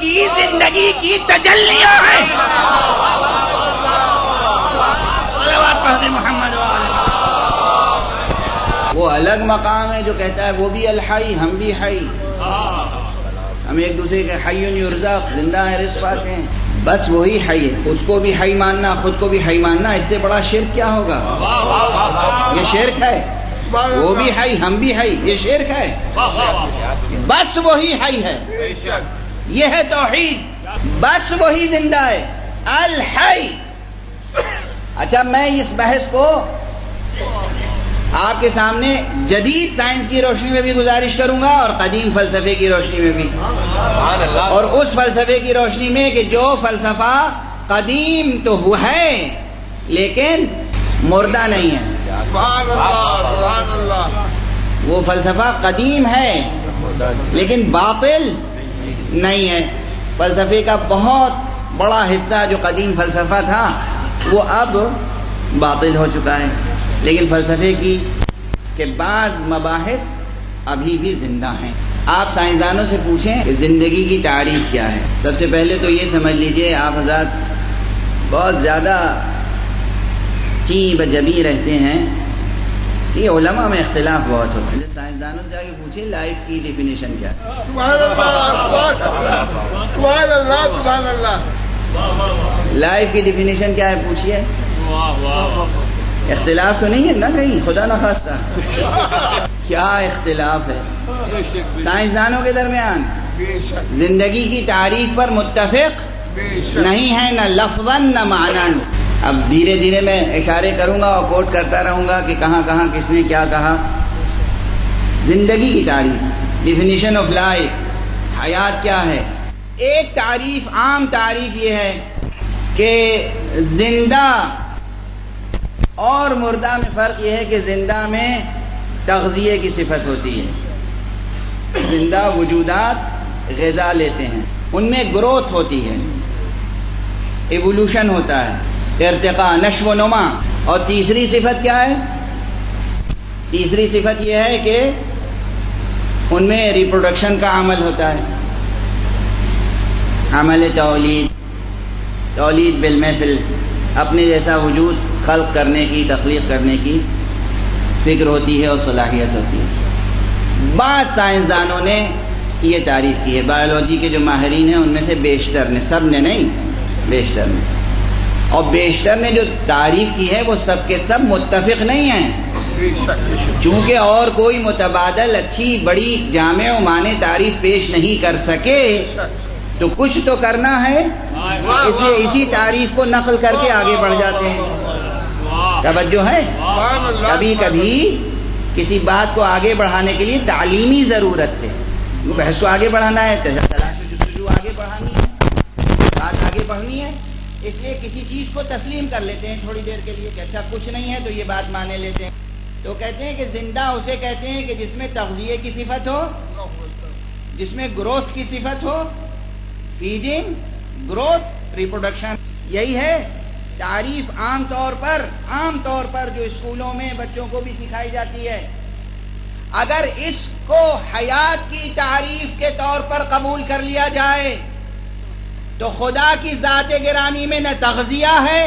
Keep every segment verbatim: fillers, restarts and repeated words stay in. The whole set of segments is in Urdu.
کی زندگی کی تجلیاں ہیں. محمد وہ الگ مقام ہے جو کہتا ہے وہ بھی الحی ہم بھی حی. ہم ایک دوسرے کے حی یرزق زندہ ہے رزق پاتے ہیں. بس وہی حی ہے. اس کو بھی حی ماننا خود کو بھی حی ماننا اس سے بڑا شرک کیا ہوگا؟ یہ شرک ہے. وہ بھی حی ہم بھی حی یہ شرک ہے. بس وہی حی ہے. یہ ہے توحید. بس وہی زندہ ہے الحی. اچھا میں اس بحث کو آپ کے سامنے جدید سائنس کی روشنی میں بھی گزارش کروں گا اور قدیم فلسفے کی روشنی میں بھی, اور اس فلسفے کی روشنی میں کہ جو فلسفہ قدیم تو وہ ہے لیکن مردہ نہیں ہے. وہ فلسفہ قدیم ہے لیکن باطل نہیں ہے. فلسفے کا بہت بڑا حصہ جو قدیم فلسفہ تھا وہ اب باطل ہو چکا ہے, لیکن فلسفے کی کے بعض مباحث ابھی بھی زندہ ہیں. آپ سائنسدانوں سے پوچھیں کہ زندگی کی تعریف کیا ہے. سب سے پہلے تو یہ سمجھ لیجئے آپ حضرات بہت زیادہ چین بجبی رہتے ہیں. یہ علماء میں اختلاف بہت ہوتا ہے. سائنسدانوں سے جا کے پوچھیں لائف کی ڈیفینیشن کیا ہے. لائف کی ڈیفینیشن کیا ہے پوچھیے. اختلاف تو نہیں ہے نا کہیں خدا نخواستہ. کیا اختلاف ہے سائنسدانوں کے درمیان؟ زندگی کی تعریف پر متفق نہیں ہے نہ لفظاً نہ معناً. اب دھیرے دھیرے میں اشارے کروں گا اور کوٹ کرتا رہوں گا کہ کہاں کہاں کس نے کیا کہا. زندگی کی تعریف ڈیفینیشن آف لائف حیات کیا ہے. ایک تعریف عام تعریف یہ ہے کہ زندہ اور مردہ میں فرق یہ ہے کہ زندہ میں تغذیے کی صفت ہوتی ہے. زندہ وجودات غذا لیتے ہیں, ان میں گروتھ ہوتی ہے, ایوولوشن ہوتا ہے, ارتقاء نشو و نما. اور تیسری صفت کیا ہے؟ تیسری صفت یہ ہے کہ ان میں ریپروڈکشن کا عمل ہوتا ہے, عمل تولید تولید بالمثل, اپنے جیسا وجود خلق کرنے کی تخلیق کرنے کی فکر ہوتی ہے اور صلاحیت ہوتی ہے. بعض سائنسدانوں نے یہ تعریف کی ہے. بایولوجی کے جو ماہرین ہیں ان میں سے بیشتر نے, سب نے نہیں بیشتر نے, اور بیشتر نے جو تعریف کی ہے وہ سب کے سب متفق نہیں ہیں. چونکہ اور کوئی متبادل اچھی بڑی جامع و معنی تعریف پیش نہیں کر سکے تو کچھ تو کرنا ہے, اس لیے اسی تعریف کو نقل کر کے آگے بڑھ جاتے ہیں. توجہ ہے. کبھی کبھی کسی بات کو آگے بڑھانے کے لیے تعلیمی ضرورت ہے. بحث کو آگے بڑھانا ہے, تلاش جستجو آگے بڑھانی ہے, بات آگے بڑھنی ہے, اس لیے کسی چیز کو تسلیم کر لیتے ہیں تھوڑی دیر کے لیے کہ اچھا کچھ نہیں ہے تو یہ بات مانے لیتے ہیں. تو کہتے ہیں کہ زندہ اسے کہتے ہیں کہ جس میں تغذیے کی صفت ہو, جس میں گروتھ کی صفت ہو, فیڈنگ, گروتھ, ریپروڈکشن. یہی ہے تعریف عام طور پر عام طور پر جو اسکولوں میں بچوں کو بھی سکھائی جاتی ہے. اگر اس کو حیات کی تعریف کے طور پر قبول کر لیا جائے تو خدا کی ذات گرامی میں نہ تغذیہ ہے,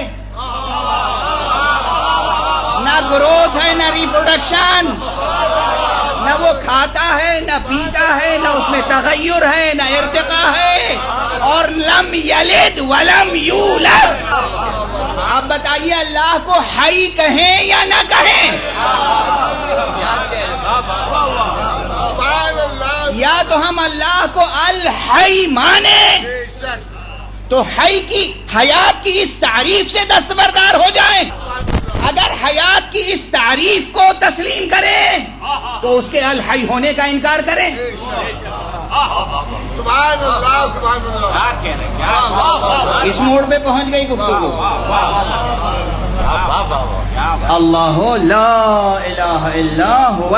نہ گروتھ ہے, نہ ریپروڈکشن, نہ وہ کھاتا ہے نہ پیتا ہے, نہ اس میں تغیر ہے نہ ارتقاء ہے, اور لم یلد ولم یولد. آپ بتائیے اللہ کو حی کہیں یا نہ کہیں؟ یا تو ہم اللہ کو الحی مانیں تو حی کی حیات کی اس تعریف سے دستبردار ہو جائیں. اگر حیات کی اس تعریف کو تسلیم کریں تو اس کے الحی ہونے کا انکار کریں. سبحان اللہ سبحان اللہ. اس موڑ پہ پہنچ گئی گفتگو. اللہ لا الہ الا هو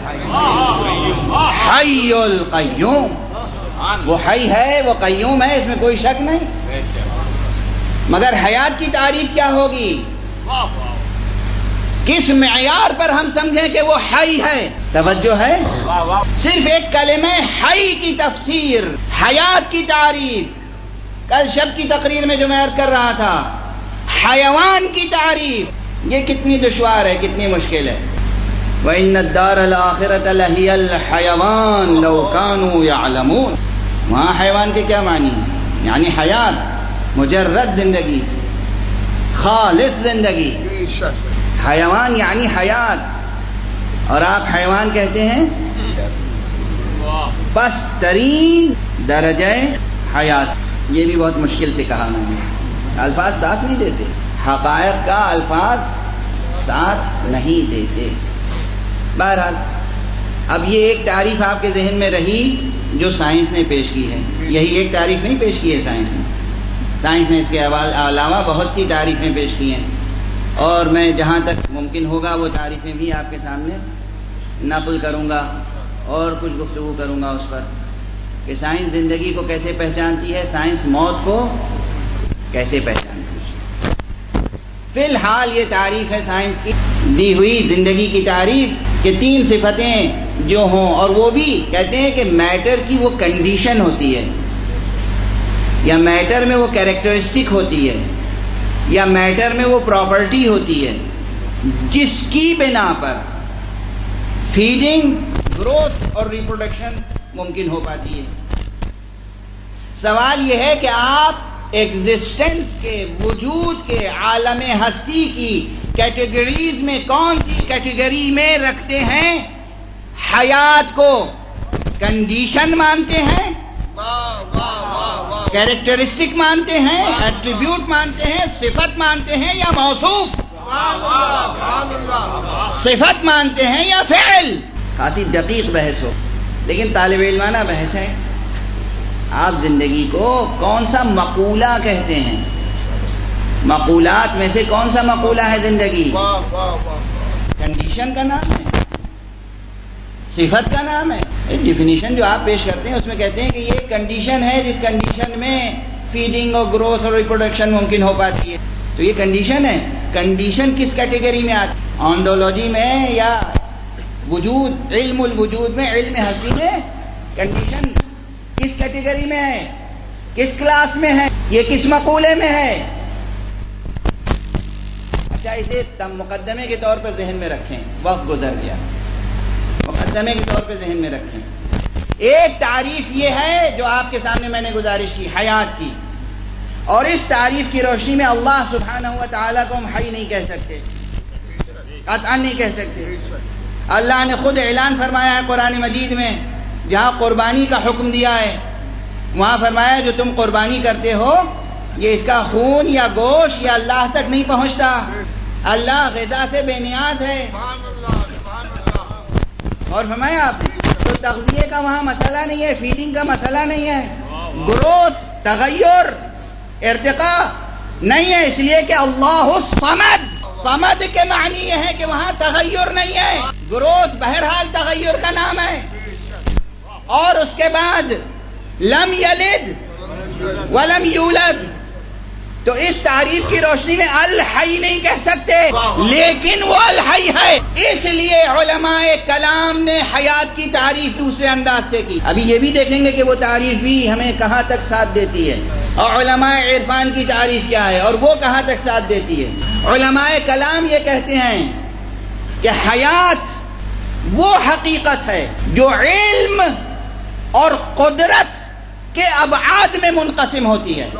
الحی القیوم. وہ حی ہے, وہ قیوم ہے, اس میں کوئی شک نہیں. مگر حیات کی تعریف کیا ہوگی؟ کس معیار پر ہم سمجھیں کہ وہ حی ہے؟ توجہ ہے؟ صرف ایک کلمہ حی کی تفسیر، حیات کی تعریف، کل شب کی تقریر میں جو میں عرض کر رہا تھا، حیوان کی تعریف، یہ کتنی دشوار ہے، کتنی مشکل ہے۔ وَإِنَّ الدَّارَ الْآخِرَةَ لَهِيَ الْحَيَوَانُ لَوْ كَانُوا يَعْلَمُونَ۔ وہاں حیوان کے کیا معنی ہیں؟ یعنی حیات، مجرد زندگی، خالص زندگی۔ حیوان یعنی حیات، اور آپ حیوان کہتے ہیں بس ترین درجہ حیات۔ یہ بھی بہت مشکل سے کہا میں نے، الفاظ ساتھ نہیں دیتے، حقائق کا الفاظ ساتھ نہیں دیتے۔ بہرحال اب یہ ایک تعریف آپ کے ذہن میں رہی جو سائنس نے پیش کی ہے، یہی ایک تعریف نہیں پیش کی ہے سائنس نے، سائنس نے اس کے علاوہ بہت سی تعریفیں پیش کی ہیں، اور میں جہاں تک ممکن ہوگا وہ تعریفیں بھی آپ کے سامنے نقل کروں گا اور کچھ گفتگو کروں گا اس پر کہ سائنس زندگی کو کیسے پہچانتی ہے، سائنس موت کو کیسے پہچانتی ہے۔ فی الحال یہ تعریف ہے سائنس کی دی ہوئی زندگی کی تعریف کہ تین صفتیں جو ہوں، اور وہ بھی کہتے ہیں کہ میٹر کی وہ کنڈیشن ہوتی ہے، یا میٹر میں وہ کیریکٹرسٹک ہوتی ہے، یا میٹر میں وہ پراپرٹی ہوتی ہے جس کی بنا پر فیڈنگ، گروتھ اور ریپروڈکشن ممکن ہو پاتی ہے۔ سوال یہ ہے کہ آپ ایگزسٹنس کے، وجود کے، عالم ہستی کی کیٹیگریز میں کون سی کیٹیگری میں رکھتے ہیں؟ حیات کو کنڈیشن مانتے ہیں، کیریکٹرسٹک مانتے ہیں، ایٹریبیوٹ مانتے ہیں، صفت مانتے ہیں یا موصوف؟ صفت مانتے ہیں یا فعل؟ کافی دقیق بحث ہو، لیکن طالب علمانہ بحث ہے۔ آپ زندگی کو کون سا مقولہ کہتے ہیں؟ مقولات میں سے کون سا مقولہ ہے زندگی؟ کنڈیشن کا نام ہے، صفت کا نام ہے۔ ڈیفینیشن جو آپ پیش کرتے ہیں اس میں کہتے ہیں کہ یہ کنڈیشن ہے جس کنڈیشن میں فیڈنگ اور گروتھ اور ریپروڈکشن ممکن ہو پاتی ہے، تو یہ کنڈیشن ہے۔ کنڈیشن کس کیٹیگری میں آتی ہے؟ آنڈولوجی میں یا وجود، علم الوجود میں، علم ہستی میں کنڈیشن کس کیٹیگری میں ہے، کس کلاس میں ہے، یہ کس مقولے میں ہے؟ اچھا، اسے مقدمے کے طور پر ذہن میں رکھیں، وقت گزر گیا، مقدمے کے طور پر ذہن میں رکھیں۔ ایک تعریف یہ ہے جو آپ کے سامنے میں نے گزارش کی، حیات کی، اور اس تعریف کی روشنی میں اللہ سبحانہ و تعالیٰ کو ہم حی نہیں کہہ سکتے، قطعاً نہیں کہہ سکتے۔ اللہ نے خود اعلان فرمایا ہے قرآن مجید میں، جہاں قربانی کا حکم دیا ہے وہاں فرمایا جو تم قربانی کرتے ہو یہ اس کا خون یا گوشت یا اللہ تک نہیں پہنچتا، اللہ غذا سے بے نیاز ہے۔ اور فرمایا آپ تو تغذیے کا وہاں مسئلہ نہیں ہے، فیڈنگ کا مسئلہ نہیں ہے، گروتھ، تغیر، ارتقاء نہیں ہے، اس لیے کہ اللہ الصمد، صمد کے معنی یہ ہے کہ وہاں تغیر نہیں ہے، گروتھ بہرحال تغیر کا نام ہے۔ اور اس کے بعد لم یلد ولم یولد، تو اس تعریف کی روشنی میں الحی نہیں کہہ سکتے، لیکن وہ الحی ہے، اس لیے علماء کلام نے حیات کی تعریف دوسرے انداز سے کی۔ ابھی یہ بھی دیکھیں گے کہ وہ تعریف بھی ہمیں کہاں تک ساتھ دیتی ہے، اور علماء عرفان کی تعریف کیا ہے اور وہ کہاں تک ساتھ دیتی ہے۔ علماء کلام یہ کہتے ہیں کہ حیات وہ حقیقت ہے جو علم اور قدرت کے ابعاد میں منقسم ہوتی ہے۔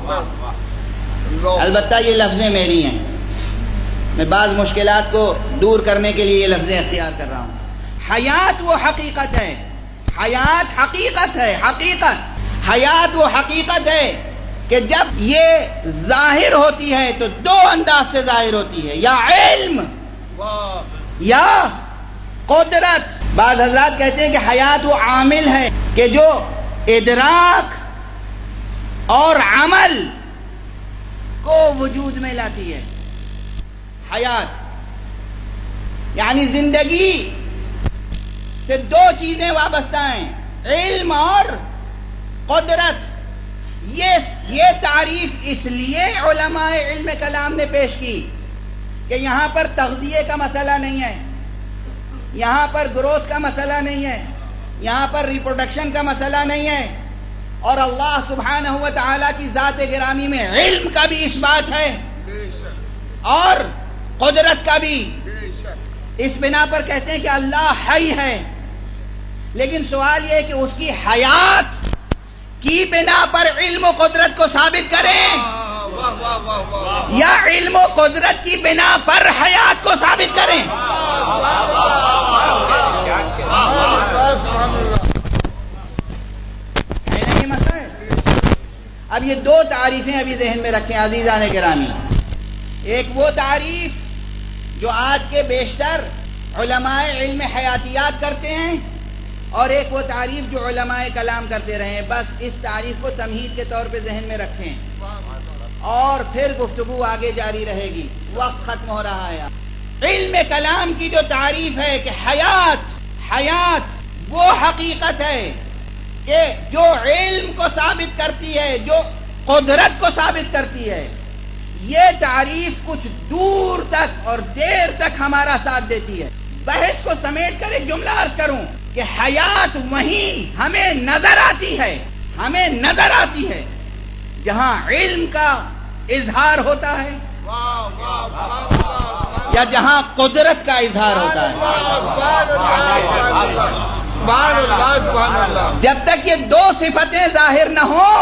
البتہ یہ لفظیں میری ہیں، میں بعض مشکلات کو دور کرنے کے لیے یہ لفظیں اختیار کر رہا ہوں۔ حیات وہ حقیقت ہے، حیات حقیقت ہے، حقیقت حیات وہ حقیقت ہے کہ جب یہ ظاہر ہوتی ہے تو دو انداز سے ظاہر ہوتی ہے، یا علم یا قدرت۔ بعض حضرات کہتے ہیں کہ حیات وہ عامل ہے کہ جو ادراک اور عمل کو وجود میں لاتی ہے۔ حیات یعنی زندگی سے دو چیزیں وابستہ ہیں، علم اور قدرت۔ یہ یہ تعریف اس لیے علماء علم کلام نے پیش کی کہ یہاں پر تغذیے کا مسئلہ نہیں ہے، یہاں پر گروتھ کا مسئلہ نہیں ہے، یہاں پر ریپروڈکشن کا مسئلہ نہیں ہے، اور اللہ سبحانہ و تعالی کی ذات گرامی میں علم کا بھی اس بات ہے اور قدرت کا بھی. اس بنا پر کہتے ہیں کہ اللہ حی ہے، لیکن سوال یہ ہے کہ اس کی حیات کی بنا پر علم و قدرت کو ثابت کریں یا علم و قدرت کی بنا پر حیات کو ثابت کریں. اب یہ دو تعریفیں ابھی ذہن میں رکھیں عزیزان گرامی. ایک وہ تعریف جو آج کے بیشتر علماء علم حیاتیات کرتے ہیں، اور ایک وہ تعریف جو علماء کلام کرتے رہے ہیں. بس اس تعریف کو تمہید کے طور پہ ذہن میں رکھیں اور پھر گفتگو آگے جاری رہے گی، وقت ختم ہو رہا ہے. علم کلام کی جو تعریف ہے کہ حیات حیات وہ حقیقت ہے کہ جو علم کو ثابت کرتی ہے، جو قدرت کو ثابت کرتی ہے، یہ تعریف کچھ دور تک اور دیر تک ہمارا ساتھ دیتی ہے. بحث کو سمیٹ کر ایک جملہ عرض کروں کہ حیات وہیں ہمیں نظر آتی ہے ہمیں نظر آتی ہے جہاں علم کا اظہار ہوتا ہے یا جہاں قدرت کا اظہار ہوتا ہے. جب تک یہ دو صفتیں ظاہر نہ ہوں،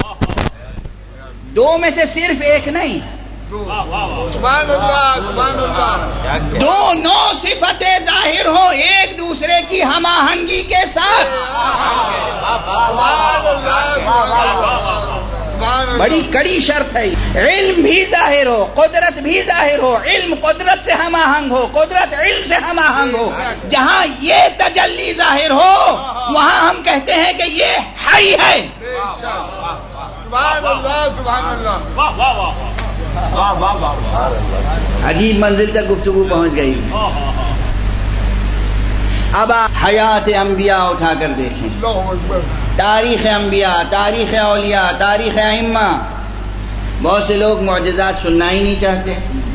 دو میں سے صرف ایک نہیں، دونوں صفتیں ظاہر ہوں ایک دوسرے کی ہم آہنگی کے ساتھ، بڑی کڑی شرط ہے. علم بھی ظاہر ہو، قدرت بھی ظاہر ہو، علم قدرت سے ہم آہنگ ہو، قدرت علم سے ہم آہنگ ہو. جہاں یہ تجلی ظاہر ہو وہاں ہم کہتے ہیں کہ یہ حی ہے. عجیب منزل تک گفتگو پہنچ گئی. اب آپ حیات انبیاء اٹھا کر دیکھیں، تاریخ انبیاء، تاریخ اولیاء، تاریخ ائمہ. بہت سے لوگ معجزات سننا ہی نہیں چاہتے،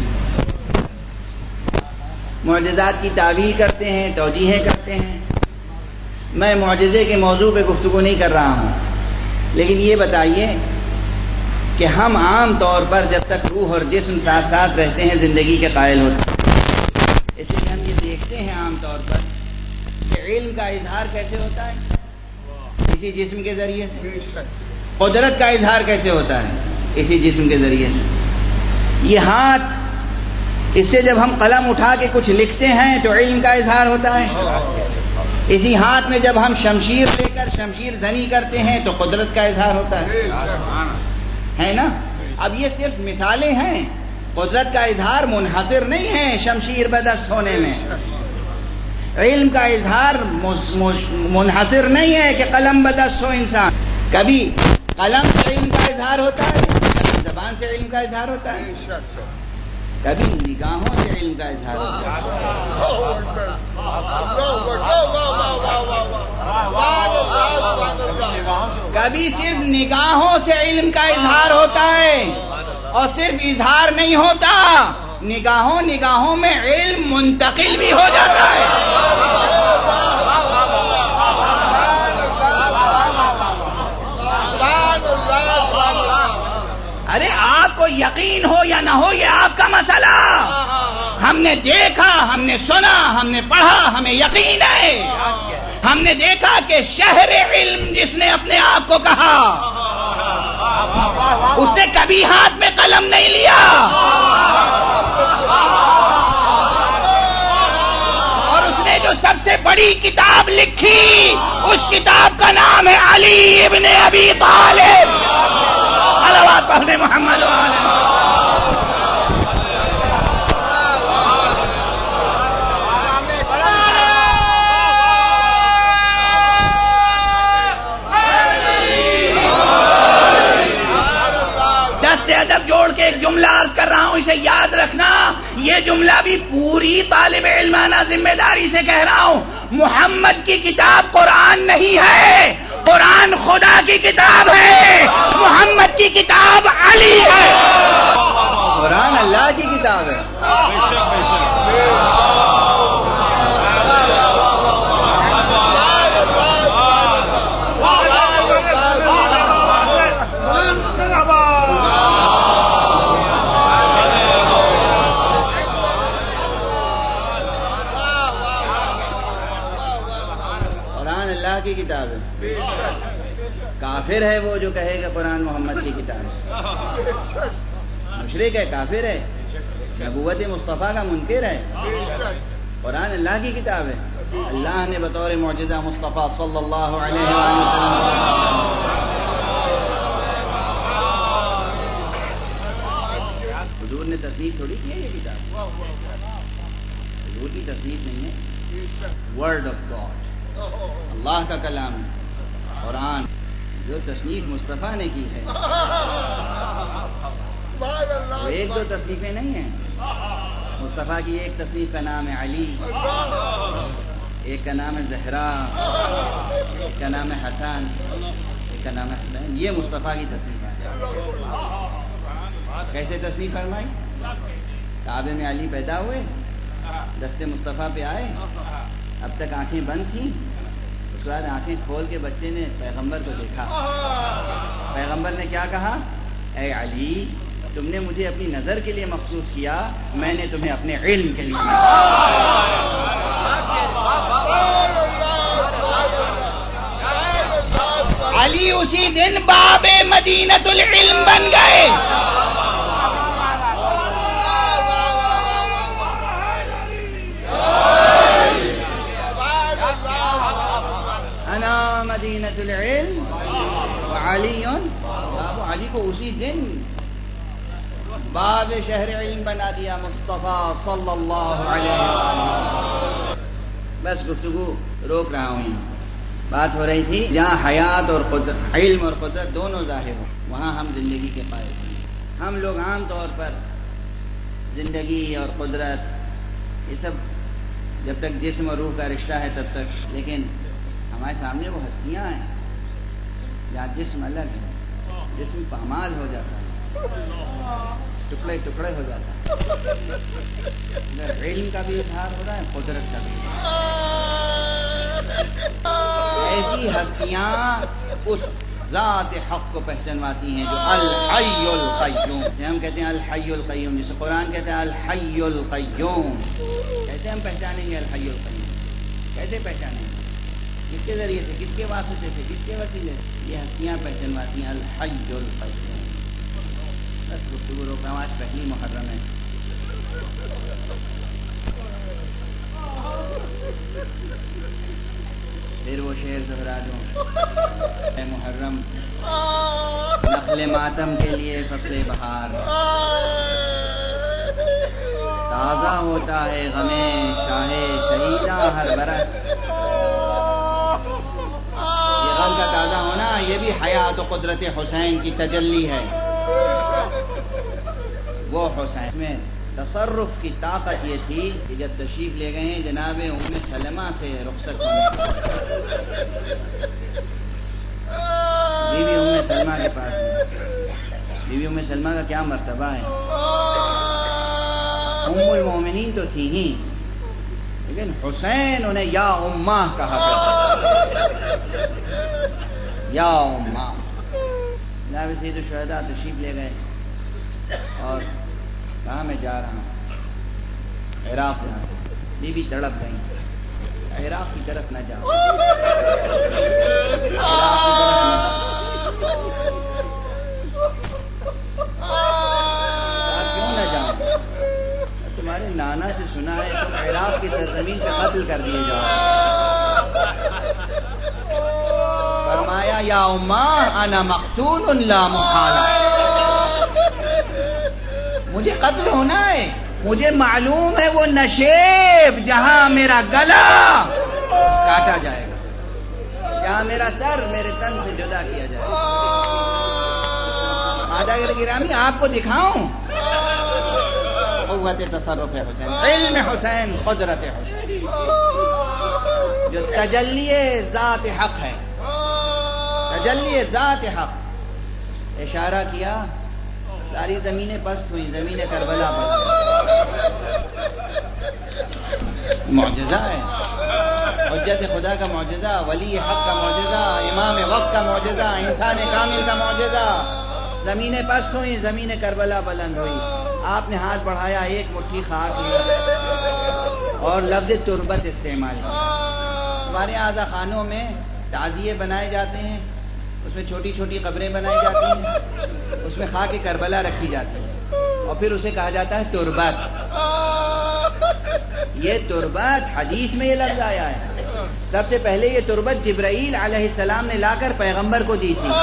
معجزات کی تعبیر کرتے ہیں، توجیہیں کرتے ہیں. میں معجزے کے موضوع پہ گفتگو نہیں کر رہا ہوں، لیکن یہ بتائیے کہ ہم عام طور پر جب تک روح اور جسم ساتھ ساتھ رہتے ہیں زندگی کے قائل ہوتے ہیں. اس لیے ہم یہ دیکھتے ہیں عام طور پر کہ علم کا اظہار کیسے ہوتا ہے، اسی جسم کے ذریعے سے. قدرت کا اظہار کیسے ہوتا ہے، اسی جسم کے ذریعے سے. یہ ہاتھ، اس سے جب ہم قلم اٹھا کے کچھ لکھتے ہیں تو علم کا اظہار ہوتا ہے. اسی ہاتھ میں جب ہم شمشیر لے کر شمشیر زنی کرتے ہیں تو قدرت کا اظہار ہوتا ہے، ہے نا. اب یہ صرف مثالیں ہیں، قدرت کا اظہار منحصر نہیں ہے شمشیر بدست ہونے میں. علم کا اظہار منحصر نہیں ہے کہ قلم بدست ہو انسان. کبھی قلم سے علم کا اظہار ہوتا ہے، کبھی زبان سے علم کا اظہار ہوتا ہے، کبھی نگاہوں سے علم کا اظہار ہوتا ہے. کبھی صرف نگاہوں سے علم کا اظہار ہوتا ہے، اور صرف اظہار نہیں ہوتا، نگاہوں نگاہوں میں علم منتقل بھی ہو جاتا ہے. ارے آپ کو یقین ہو یا نہ ہو یہ آپ کا مسئلہ. ہم نے دیکھا، ہم نے سنا، ہم نے پڑھا، ہمیں یقین ہے. ہم نے دیکھا کہ شہر علم جس نے اپنے آپ کو کہا، اس نے کبھی ہاتھ میں قلم نہیں لیا، اور اس نے جو سب سے بڑی کتاب لکھی اس کتاب کا نام ہے علی ابن ابی طالب. صلوات پڑھنے محمد وآلہ. دس سے ادب جوڑ کے ایک جملہ عرض کر رہا ہوں، اسے یاد رکھنا. یہ جملہ بھی پوری طالب علمانہ ذمہ داری سے کہہ رہا ہوں. محمد کی کتاب قرآن نہیں ہے، قرآن خدا کی کتاب ہے، محمد کی کتاب علی ہے. قرآن اللہ کی کتاب ہے. کافر ہے وہ جو کہے کہ قرآن محمد کی کتاب ہے، مشرک ہے، کافر ہے، نبوت مصطفیٰ کا منکر ہے۔ قرآن اللہ کی کتاب ہے، اللہ نے بطور معجزہ مصطفیٰ صلی اللہ علیہ وآلہ وسلم حضور نے تصنیف تھوڑی کی ہے یہ کتاب، حضور کی تصنیف نہیں ہے، ورڈ آف گاڈ، اللہ کا کلام ہے قرآن، جو تصنیف مصطفیٰ نے کی ہے۔ ایک دو تصنیفیں نہیں ہیں، مصطفیٰ کی ایک تصنیف کا نام ہے علی، ایک کا نام ہے زہرا، ایک کا نام ہے حسن، ایک کا نام ہے حسین، یہ مصطفیٰ کی تصنیف ہے۔ کیسے تصنیف فرمائی؟ کعبے میں علی پیدا ہوئے، دست مصطفیٰ پہ آئے، اب تک آنکھیں بند تھیں، اس کے بعد آنکھیں کھول کے بچے نے پیغمبر کو دیکھا، پیغمبر نے کیا کہا؟ اے علی، تم نے مجھے اپنی نظر کے لیے مخصوص کیا، میں نے تمہیں اپنے علم کے لیے۔ علی اسی دن باب مدینۃ العلم بن گئے۔ انا مدینۃ العلم وعلی، باب علی کو اسی دن باب شہر علم بنا دیا مصطفیٰ صلی اللہ علیہ وسلم۔ بس گفتگو روک رہا ہوں، یہاں بات ہو رہی تھی جہاں حیات اور قدرت، علم اور قدرت دونوں ظاہر ہوں، وہاں ہم زندگی کے قائل ہیں۔ ہم لوگ عام طور پر زندگی اور قدرت یہ سب جب تک جسم اور روح کا رشتہ ہے تب تک، لیکن ہمارے سامنے وہ ہستیاں ہیں جہاں جسم الگ ہے، جسم پامال ہو جاتا ہے، ٹکڑے ٹکڑے ہو جاتا ہے، علم کا بھی اظہار ہو رہا ہے، قدرت کا بھی۔ ایسی ہستیاں اس ذات حق کو پہچانواتی ہیں جو الحی القیوم، ہم کہتے ہیں الحی القیوم، جسے قرآن کہتے ہیں الحی القیوم۔ کیسے ہم پہچانیں گے الحی القیوم؟ کیسے پہچانیں گے؟ کس کے ذریعے سے، کس کے واسطے سے، کس کے وسیلے سے؟ یہ ہستیاں پہچانواتی ہیں الحی القیوم۔ بس گفتگو روکا، آج پہلی محرم ہے، پھر وہ شعر دہرا دوں، اے محرم نخل ماتم کے لیے فصل بہار، تازہ ہوتا ہے غمیں شاہ شہیدہ ہر برس۔ یہ غم کا تازہ ہونا یہ بھی حیات و قدرت حسین کی تجلی ہے۔ وہ حسین میں تصرف کی طاقت یہ تھی کہ جب تشریف لے گئے ہیں جناب ام سلمہ سے رخصت ہونے کے بعد، بیوی ام سلمہ کے پاس ہے، بیوی ام سلمہ کا کیا مرتبہ ہے؟ ام المومنین تو تھی ہی، لیکن حسین انہیں یا امہ کہا کرتا، یا امہ۔ جناب سید الشہداء تشریف لے گئے اور کہاں میں جا رہا ہوں؟ عراق جا رہا ہوں۔ بیوی تڑپ گئی، عراق کی طرف نہ جاؤ، کیوں نہ جاؤ؟ تمہارے نانا سے سنا ہے تم عراق کی سرزمین سے قتل کر دیے جاؤ۔ فرمایا یا امہ انا مقتول لا محالہ، مجھے قتل ہونا ہے، مجھے معلوم ہے وہ نشیب جہاں میرا گلا کاٹا جائے گا، جہاں میرا سر میرے تن سے جدا کیا جائے گا۔ آدھا گرامی آپ کو دکھاؤں قوت تصرف حسین، علم حسین، قدرت حسین، جو تجلی ذات حق ہے، تجلی ذات حق۔ اشارہ کیا، ساری زمینیں پست ہوئی، زمین کربلا پر، معجزہ ہے، حجت خدا کا معجزہ، ولی حق کا معجزہ، امام وقت کا معجزہ، انسان کامل کا معجزہ۔ زمینیں پست ہوئی، زمین کربلا بلند ہوئی، آپ نے ہاتھ بڑھایا، ایک مٹھی خاک لیا اور لفظ تربت استعمال کیا۔ ہمارے اعضا خانوں میں تعزیے بنائے جاتے ہیں، اس میں چھوٹی چھوٹی قبریں بنائی جاتی ہیں، اس میں خاک کربلا رکھی جاتی ہے اور پھر اسے کہا جاتا ہے تربت۔ یہ تربت حدیث میں یہ لفظ آیا ہے، سب سے پہلے یہ تربت جبرائیل علیہ السلام نے لا کر پیغمبر کو دی تھی،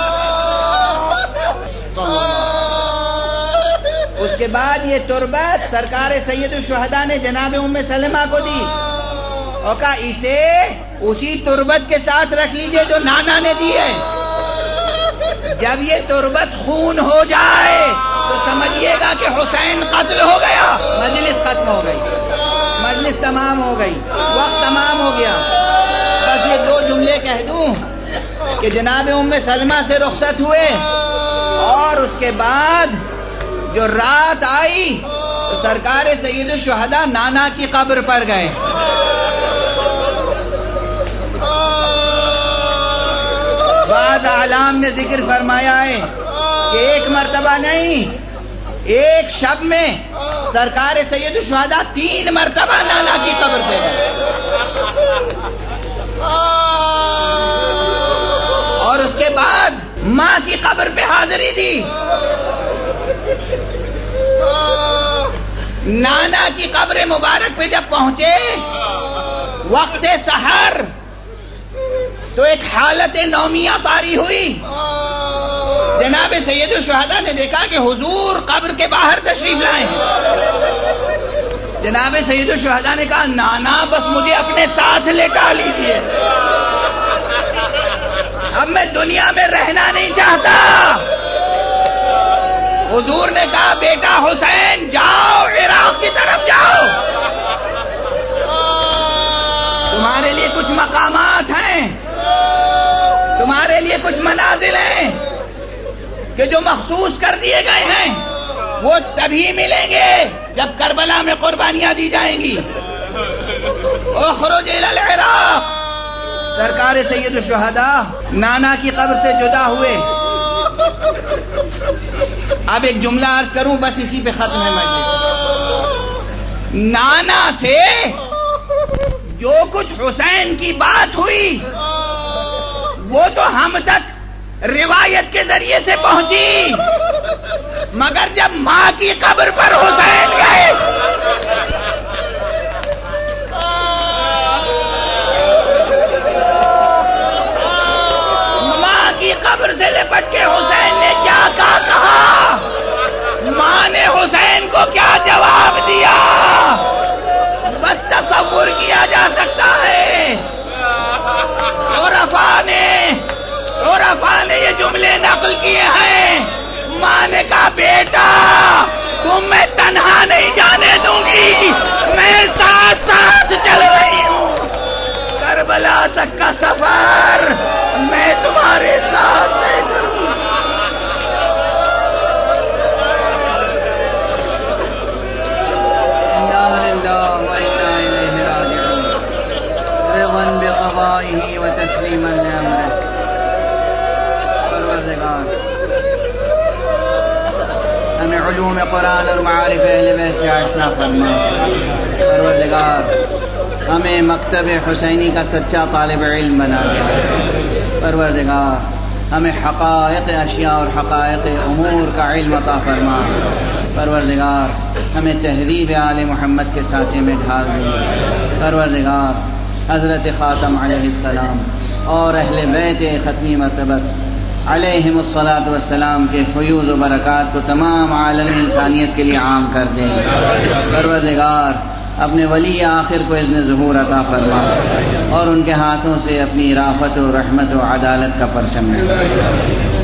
اس کے بعد یہ تربت سرکار سید الشہداء نے جناب ام سلمہ کو دی اور کہا اسے اسی تربت کے ساتھ رکھ لیجئے جو نانا نے دی ہے۔ جب یہ تربت خون ہو جائے تو سمجھیے گا کہ حسین قتل ہو گیا، مجلس ختم ہو گئی، مجلس تمام ہو گئی، وقت تمام ہو گیا۔ بس یہ دو جملے کہہ دوں کہ جناب ام سلمہ سے رخصت ہوئے اور اس کے بعد جو رات آئی تو سرکار سید الشہداء نانا کی قبر پر گئے۔ بعض اعلام نے ذکر فرمایا ہے کہ ایک مرتبہ نہیں، ایک شب میں سرکار سید الشہداء تین مرتبہ نانا کی قبر پہ گئے اور اس کے بعد ماں کی قبر پہ حاضری دی۔ نانا کی قبر مبارک پہ جب پہنچے وقت سحر تو ایک حالت نومیہ طاری ہوئی۔ جناب سید الشہداء نے دیکھا کہ حضور قبر کے باہر تشریف لائے ہیں۔ جناب سید الشہداء نے کہا نانا بس مجھے اپنے ساتھ لٹا لیجیے، اب میں دنیا میں رہنا نہیں چاہتا۔ حضور نے کہا بیٹا حسین جاؤ عراق کی طرف جاؤ، تمہارے لیے کچھ مقامات ہیں، تمہارے لیے کچھ منازل ہیں کہ جو مخصوص کر دیے گئے ہیں، وہ تبھی ملیں گے جب کربلا میں قربانیاں دی جائیں گی۔ اخرج الی العراق۔ سرکار سید الشہداء نانا کی قبر سے جدا ہوئے۔ اب ایک جملہ عرض کروں بس اسی پہ ختم ہے مجلس۔ نانا سے جو کچھ حسین کی بات ہوئی وہ تو ہم تک روایت کے ذریعے سے پہنچی، مگر جب ماں کی قبر پر حسین گئے ماں کی قبر سے لپٹ کے حسین نے کیا کہا کہا ماں نے حسین کو کیا جواب دیا بس تصور کیا جا سکتا ہے۔ عرفا نے عرفا نے یہ جملے نقل کیے ہیں۔ ماں نے کہا بیٹا تم میں تنہا نہیں جانے دوں گی، میں ساتھ ساتھ چل رہی ہوں، کربلا تک کا سفر میں تمہارے ساتھ طے کروں گی۔ وتسلیما لامرہ۔ پروردگار ہمیں علوم قرآن اور معارف اہل بیت سے آشنا فرما۔ پروردگار ہمیں مکتب حسینی کا سچا طالب علم بنا دے۔ پروردگار ہمیں حقائق اشیاء اور حقائق امور کا علم عطا فرما۔ پروردگار ہمیں تہذیب آل محمد کے ساتھے میں ڈھال دے۔ پروردگار حضرت خاتم علیہ السلام اور اہل بیت ختمی مرتبہ علیہم الصلاۃ والسلام کے فیوض و برکات کو تمام عالم انسانیت کے لیے عام کر دیں۔ پروردگار اپنے ولی آخر کو اذن ظہور عطا فرما اور ان کے ہاتھوں سے اپنی رافت و رحمت و عدالت کا پرچم لے۔